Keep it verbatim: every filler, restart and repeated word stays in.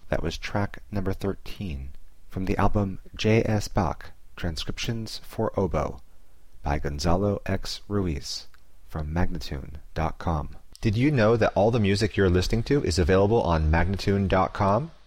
That was track number thirteen from the album J S. Bach, Transcriptions for Oboe by Gonzalo X. Ruiz from Magnatune dot com. Did you know that all the music you're listening to is available on Magnatune dot com?